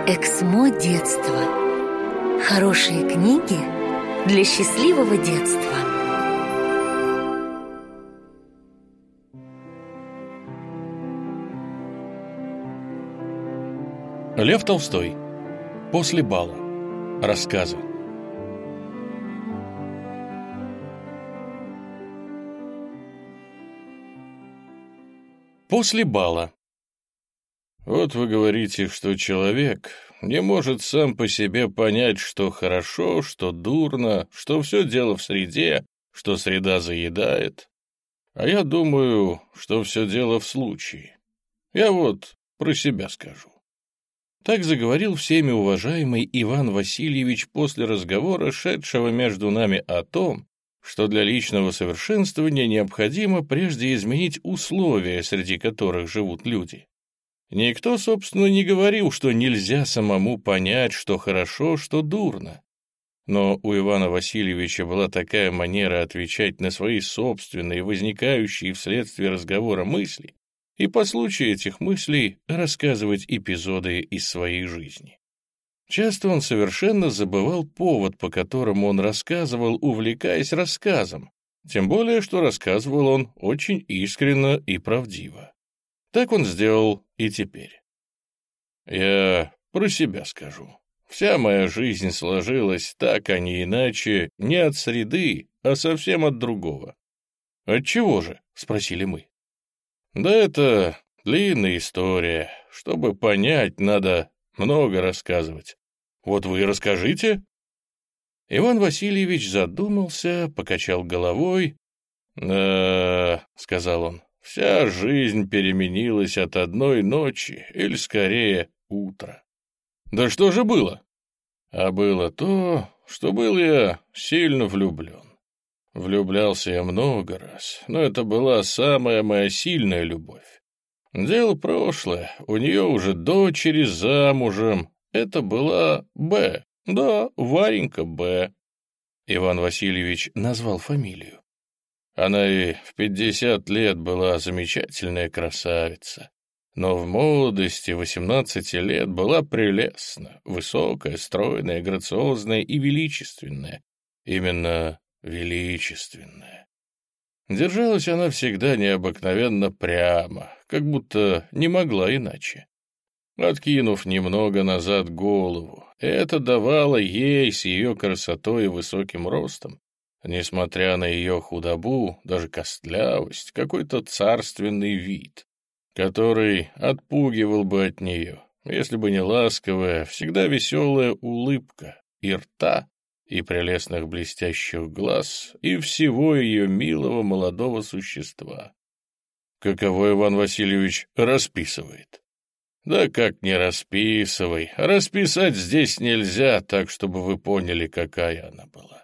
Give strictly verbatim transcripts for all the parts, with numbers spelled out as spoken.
Эксмо детства. Хорошие книги для счастливого детства. Лев Толстой. После бала. Рассказы. После бала. Вот вы говорите, что человек не может сам по себе понять, что хорошо, что дурно, что все дело в среде, что среда заедает. А я думаю, что все дело в случае. Я вот про себя скажу. Так заговорил всеми уважаемый Иван Васильевич после разговора, шедшего между нами о том, что для личного совершенствования необходимо прежде изменить условия, среди которых живут люди. Никто, собственно, не говорил, что нельзя самому понять, что хорошо, что дурно. Но у Ивана Васильевича была такая манера отвечать на свои собственные, возникающие вследствие разговора мысли, и по случаю этих мыслей рассказывать эпизоды из своей жизни. Часто он совершенно забывал повод, по которому он рассказывал, увлекаясь рассказом, тем более, что рассказывал он очень искренно и правдиво. Так он сделал и теперь. Я про себя скажу. Вся моя жизнь сложилась так, а не иначе, не от среды, а совсем от другого. «От чего же?» — спросили мы. Да это длинная история. Чтобы понять, надо много рассказывать. Вот вы и расскажите. Иван Васильевич задумался, покачал головой. «Да, — сказал он, — вся жизнь переменилась от одной ночи, или, скорее, утра». «Да что же было?» «А было то, что был я сильно влюблен. Влюблялся я много раз, но это была самая моя сильная любовь. Дело прошлое, у нее уже дочери замужем. Это была Б, да, Варенька Б». Иван Васильевич назвал фамилию. Она и в пятьдесят лет была замечательная красавица, но в молодости восемнадцати лет была прелестна, высокая, стройная, грациозная и величественная. Именно величественная. Держалась она всегда необыкновенно прямо, как будто не могла иначе. Откинув немного назад голову, это давало ей с ее красотой и высоким ростом, несмотря на ее худобу, даже костлявость, какой-то царственный вид, который отпугивал бы от нее, если бы не ласковая, всегда веселая улыбка и рта, и прелестных блестящих глаз, и всего ее милого молодого существа. Каково Иван Васильевич расписывает? Да как не расписывай, расписать здесь нельзя так, чтобы вы поняли, какая она была.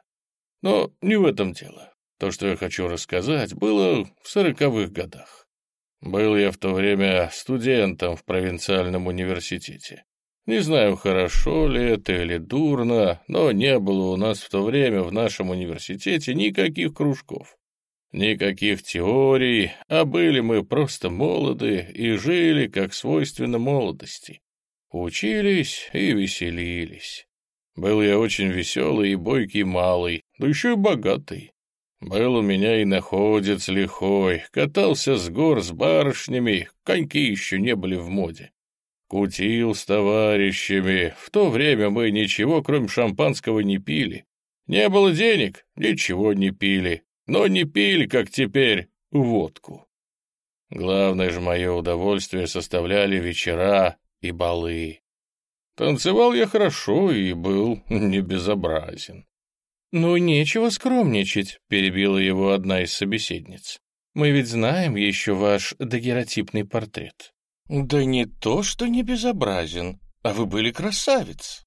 Но не в этом дело. То, что я хочу рассказать, было в сороковых годах. Был я в то время студентом в провинциальном университете. Не знаю, хорошо ли это или дурно, но не было у нас в то время в нашем университете никаких кружков, никаких теорий, а были мы просто молоды и жили, как свойственно молодости. Учились и веселились. Был я очень веселый и бойкий малый, да еще и богатый. Был у меня и находец лихой, катался с гор с барышнями, коньки еще не были в моде. Кутил с товарищами. В то время мы ничего, кроме шампанского, не пили. Не было денег, ничего не пили. Но не пили, как теперь, водку. Главное же мое удовольствие составляли вечера и балы. Танцевал я хорошо и был не безобразен. «Ну, нечего скромничать», — перебила его одна из собеседниц. «Мы ведь знаем еще ваш дагеротипный портрет». «Да не то, что не безобразен, а вы были красавец».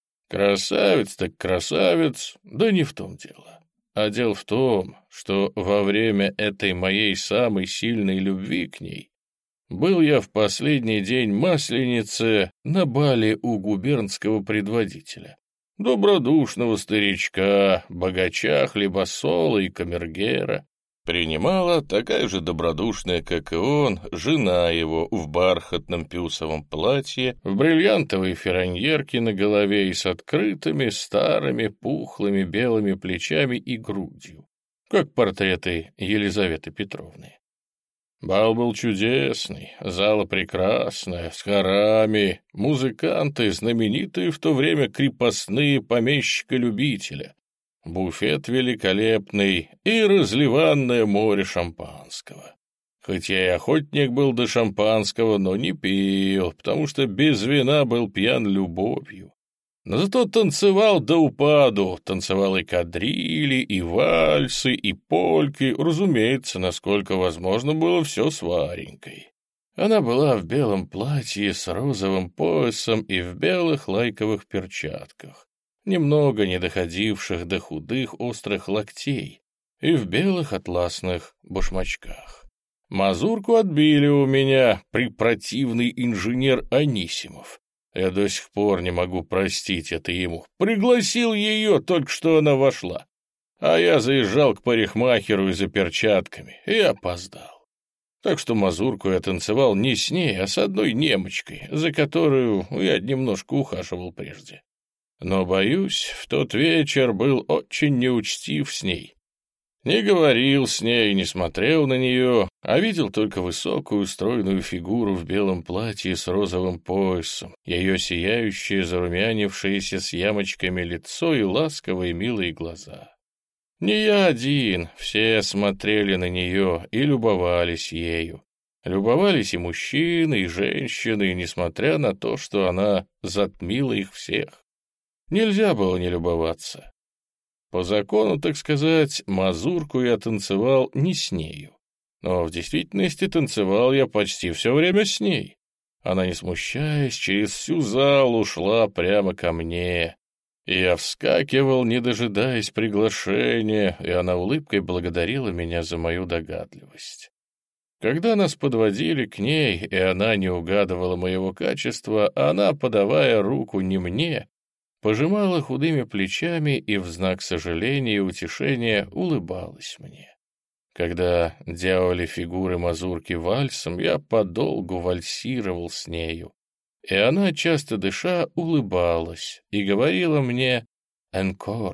«Красавец так красавец, да не в том дело. А дело в том, что во время этой моей самой сильной любви к ней был я в последний день Масленицы на бале у губернского предводителя, добродушного старичка, богача, хлебосола и камергера. Принимала такая же добродушная, как и он, жена его в бархатном пюсовом платье, в бриллиантовой фераньерке на голове и с открытыми, старыми, пухлыми белыми плечами и грудью, как портреты Елизаветы Петровны. Бал был чудесный, зала прекрасная, с хорами, музыканты, знаменитые в то время крепостные помещика-любителя, буфет великолепный и разливанное море шампанского. Хоть я и охотник был до шампанского, но не пил, потому что без вина был пьян любовью. Но зато танцевал до упаду, танцевал и кадрили, и вальсы, и польки, разумеется, насколько возможно было все с Варенькой. Она была в белом платье с розовым поясом и в белых лайковых перчатках, немного не доходивших до худых острых локтей, и в белых атласных башмачках. Мазурку отбили у меня препротивный инженер Анисимов. Я до сих пор не могу простить это ему. Пригласил ее, только что она вошла. А я заезжал к парикмахеру и за перчатками, и опоздал. Так что мазурку я танцевал не с ней, а с одной немочкой, за которую я немножко ухаживал прежде. Но, боюсь, в тот вечер был очень неучтив с ней. Не говорил с ней, не смотрел на нее, а видел только высокую стройную фигуру в белом платье с розовым поясом, ее сияющее, зарумянившееся с ямочками лицо и ласковые милые глаза. Не я один, все смотрели на нее и любовались ею. Любовались и мужчины, и женщины, несмотря на то, что она затмила их всех. Нельзя было не любоваться. По закону, так сказать, мазурку я танцевал не с нею. Но в действительности танцевал я почти все время с ней. Она, не смущаясь, через всю залу шла прямо ко мне. И я вскакивал, не дожидаясь приглашения, и она улыбкой благодарила меня за мою догадливость. Когда нас подводили к ней, и она не угадывала моего качества, она, подавая руку не мне, пожимала худыми плечами и в знак сожаления и утешения улыбалась мне. Когда делали фигуры мазурки вальсом, я подолгу вальсировал с нею, и она, часто дыша, улыбалась и говорила мне «энкор».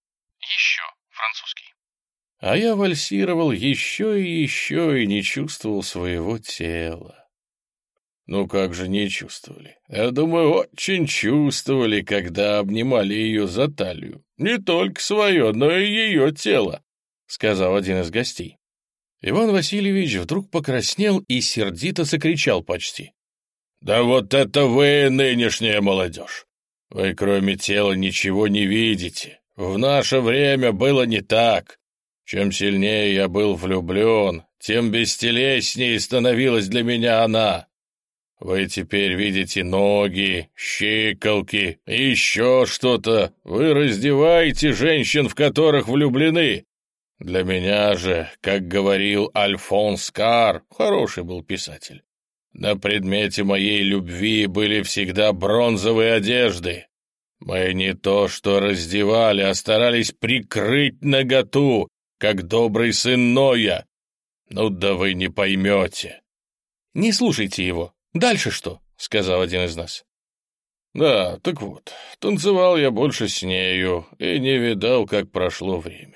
Еще, французский. А я вальсировал еще и еще и не чувствовал своего тела. Ну как же не чувствовали? Я думаю, очень чувствовали, когда обнимали ее за талию. Не только свое, но и ее тело, — сказал один из гостей. Иван Васильевич вдруг покраснел и сердито закричал почти. «Да вот это вы, нынешняя молодежь! Вы кроме тела ничего не видите. В наше время было не так. Чем сильнее я был влюблен, тем бестелеснее становилась для меня она. Вы теперь видите ноги, щиколки и еще что-то. Вы раздеваете женщин, в которых влюблены. Для меня же, как говорил Альфонс Карр, хороший был писатель, на предмете моей любви были всегда бронзовые одежды. Мы не то что раздевали, а старались прикрыть наготу, как добрый сын Ноя. Ну да вы не поймете». «Не слушайте его. Дальше что?» — сказал один из нас. «Да, так вот, танцевал я больше с нею и не видал, как прошло время.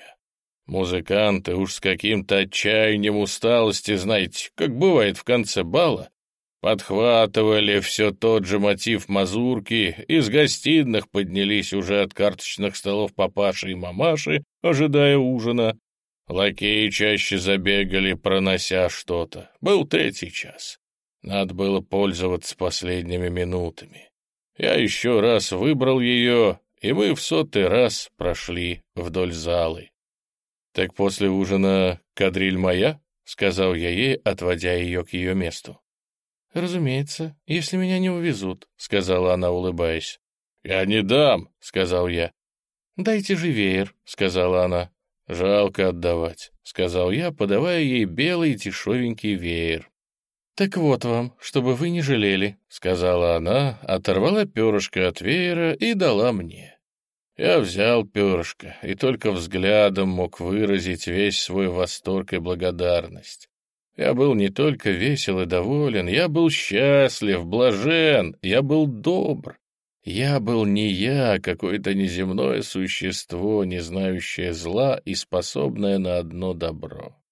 Музыканты уж с каким-то отчаянием усталости, знаете, как бывает в конце бала, подхватывали все тот же мотив мазурки, из гостиных поднялись уже от карточных столов папаши и мамаши, ожидая ужина. Лакеи чаще забегали, пронося что-то. Был третий час. Надо было пользоваться последними минутами. Я еще раз выбрал ее, и мы в сотый раз прошли вдоль залы. «Так после ужина кадриль моя?» — сказал я ей, отводя ее к ее месту. «Разумеется, если меня не увезут», — сказала она, улыбаясь. «Я не дам», — сказал я. «Дайте же веер», — сказала она. «Жалко отдавать», — сказал я, подавая ей белый дешевенький веер. «Так вот вам, чтобы вы не жалели», — сказала она, оторвала перышко от веера и дала мне. Я взял перышко и только взглядом мог выразить весь свой восторг и благодарность. Я был не только весел и доволен, я был счастлив, блажен, я был добр. Я был не я, а какое-то неземное существо, не знающее зла и способное на одно добро.